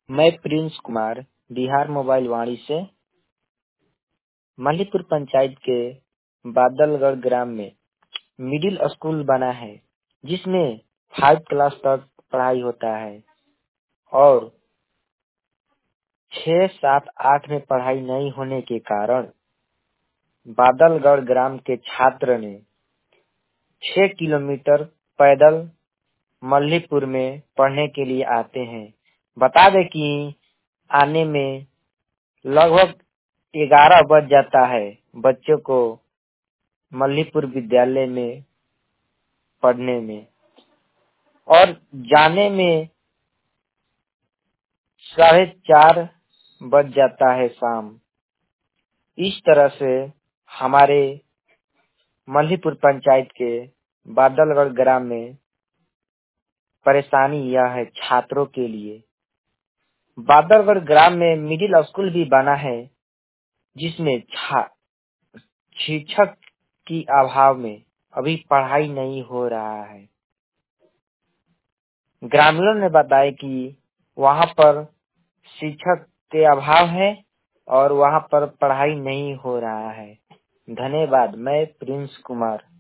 मैं Prince Kumar Bihar mobile Vani से मल्लीपुर पंचायत के बादलगढ़ ग्राम में मिडिल स्कूल बना है जिसमें 5 क्लास तक पढ़ाई होता है और 6, 7, 8 में पढ़ाई नहीं होने के कारण बादलगढ़ ग्राम के छात्र ने 6 किलोमीटर पैदल मल्लीपुर में पढ़ने के लिए आते हैं। बता दें कि आने में लगभग 11 बज जाता है बच्चों को मल्लीपुर विद्यालय में पढ़ने में और जाने में 4:30 बज जाता है शाम। इस तरह से हमारे मल्लीपुर पंचायत के बादलगढ़ ग्राम में परेशानी यह है छात्रों के लिए। बादलगढ़ ग्राम में मिडिल स्कूल भी बना है जिसमें शिक्षक की अभाव में अभी पढ़ाई नहीं हो रहा है। ग्रामीणों ने बताया कि वहां पर शिक्षक के अभाव है और वहां पर पढ़ाई नहीं हो रहा है। धन्यवाद। मैं प्रिंस कुमार।